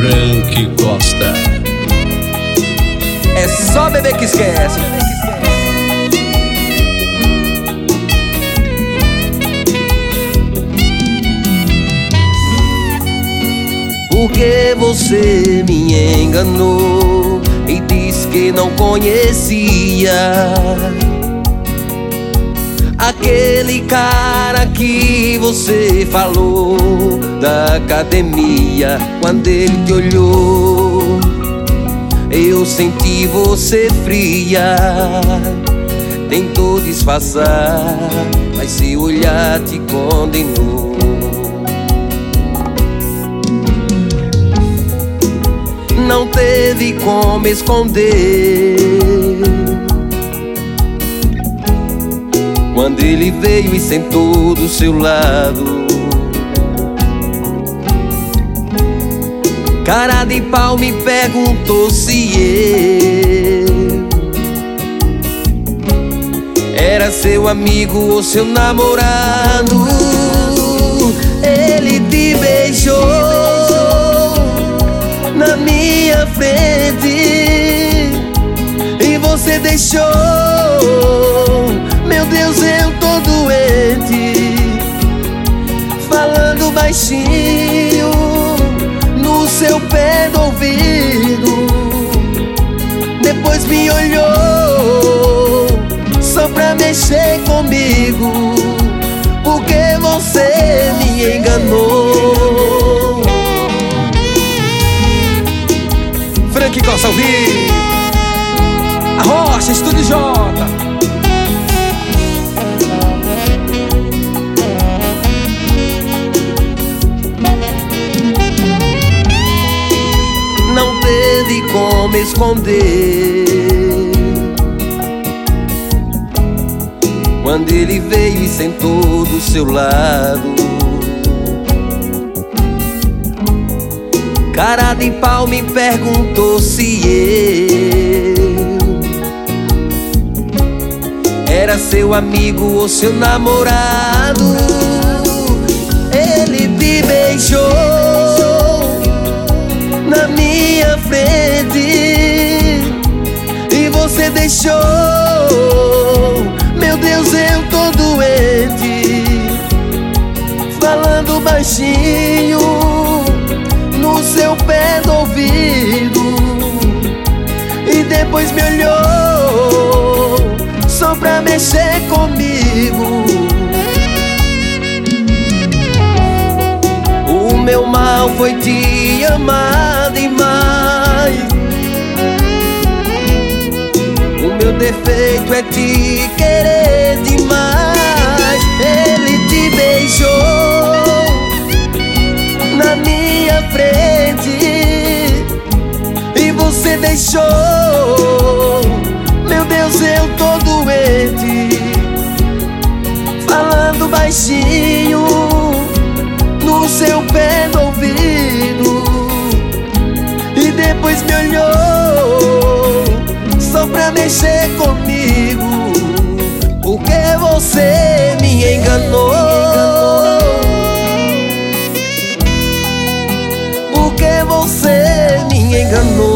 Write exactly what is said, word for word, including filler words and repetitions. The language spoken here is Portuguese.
Frank Costa. É só bebê que esquece. Porque você me enganou e disse que não conhecia aquele cara que você falou da academia. Quando ele te olhou, eu senti você fria. Tentou disfarçar, mas seu olhar te condenou. Não teve como esconder quando ele veio e sentou do seu lado. Cara de pau me perguntou se eu era seu amigo ou seu namorado. Ele te beijou na minha frente e você deixou. Meu Deus, eu tô doente. Falando baixinho no seu pé do ouvido. Depois me olhou só pra mexer comigo. Porque você me enganou. Frank Costa ao vivo, a Rocha, Estúdio J. Não teve como esconder quando ele veio e sentou do seu lado. Cara de pau me perguntou se eu era seu amigo ou seu namorado. Ele te beijou na minha frente e você deixou. Meu Deus, eu tô doente. Falando baixinho no seu pé do ouvido. E depois me olhou só pra mexer comigo. O meu mal foi te amar demais. O meu defeito é te querer demais. Ele te beijou na minha frente e você deixou. Meu Deus, eu tô doente. Falando baixinho no seu pé do ouvido. E depois me olhou só pra mexer comigo. Porque você me enganou. Porque você me enganou.